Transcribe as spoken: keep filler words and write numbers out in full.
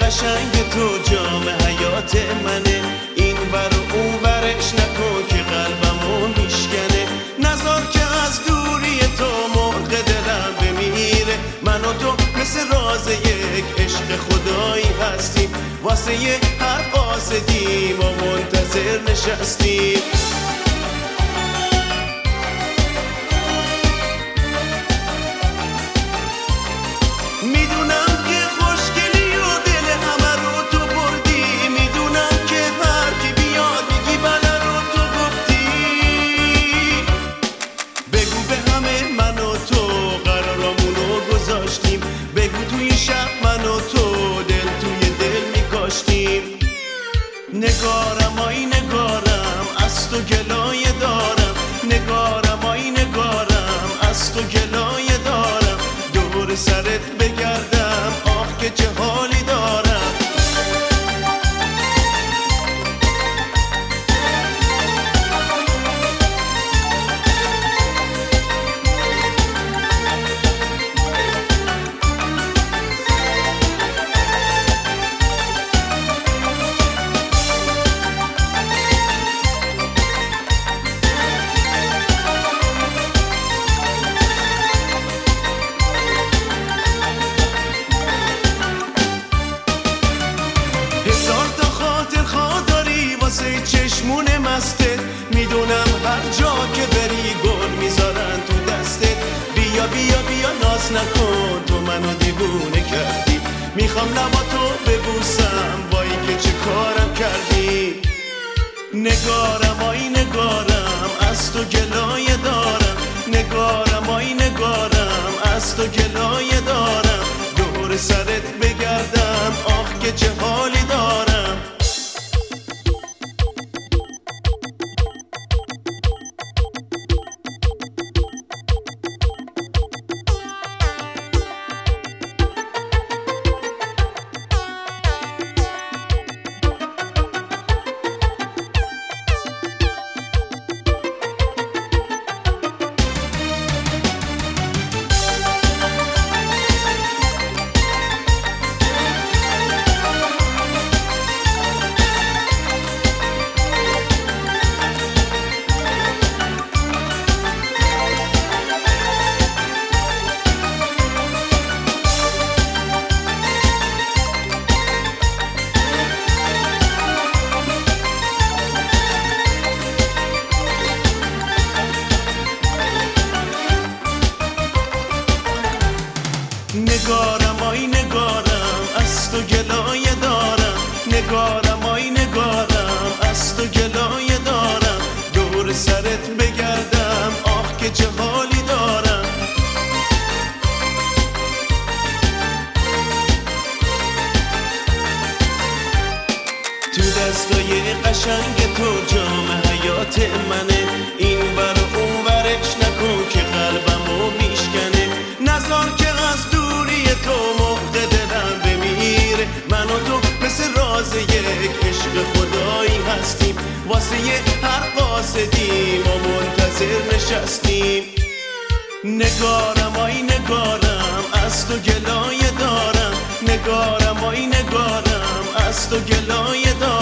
قشنگ تو جام حیات منه، این ور و اون ورش نکن که قلبمو میشکنه. نذار که از دوری تو مرغ دلم بمیره، من و تو مثل راز یک عشق خدایی هستیم، واسه یه هر قاصدیم و منتظر نشستیم. میدونم که خوشگلی و دل همه رو تو بردی، میدونم که هر کی بیاد میگی بله رو تو گفتی. بگو به همه من و تو قرارامونو گذاشتیم، بگو توی شب من و تو دل توی دل میکاشتیم. نگارم آی نگارم از تو گلایه دارم، نگارم آی نگارم از تو گلایه دارم، دور سرت بگردم آخ که چه حالی دارم. واسه چشمون مستت میدونم هر جا که بری گل میذارن تو دستت. بیا بیا بیا ناز نکن تو منو دیوونه کردی، میخوام لبا تو ببوسم وای که چه کارم کردی. نگارم آی نگارم از تو گلایه دارم، نگارم آی نگارم از تو گلایه دارم، دور سرت بگردم آخ که چه حالی دارم. نگارم آی نگارم از تو گلایه دارم، نگارم آی نگارم از تو گلایه دارم، دور سرت بگردم آخ که چه حالی دارم. تو دستای قشنگ تو جام حیات منه، این ور و اون ورش نکن که قلبمو میشکنه. نذار که از دوری تو مرغ دلم بمیره، من و تو مثل راز یک عشق خدایی هستیم، واسه یه هر قاصدیم و منتظر نشستیم. نگارم آی نگارم از تو گلایه دارم، نگارم آی نگارم از تو گلایه دارم،